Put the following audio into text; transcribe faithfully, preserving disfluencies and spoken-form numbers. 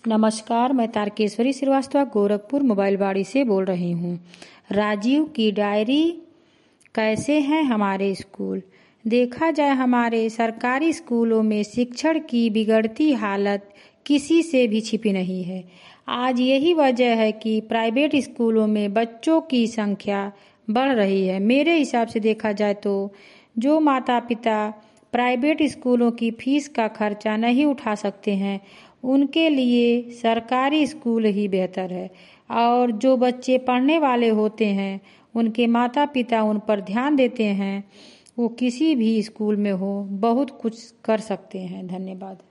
नमस्कार, मैं तारकेश्वरी श्रीवास्तव गोरखपुर मोबाइल बाड़ी से बोल रही हूँ। राजीव की डायरी। कैसे हैं हमारे स्कूल? देखा जाए हमारे सरकारी स्कूलों में शिक्षण की बिगड़ती हालत किसी से भी छिपी नहीं है। आज यही वजह है कि प्राइवेट स्कूलों में बच्चों की संख्या बढ़ रही है। मेरे हिसाब से देखा जाए तो जो माता पिता प्राइवेट स्कूलों की फीस का खर्चा नहीं उठा सकते हैं, उनके लिए सरकारी स्कूल ही बेहतर है। और जो बच्चे पढ़ने वाले होते हैं, उनके माता पिता उन पर ध्यान देते हैं, वो किसी भी स्कूल में हो बहुत कुछ कर सकते हैं। धन्यवाद।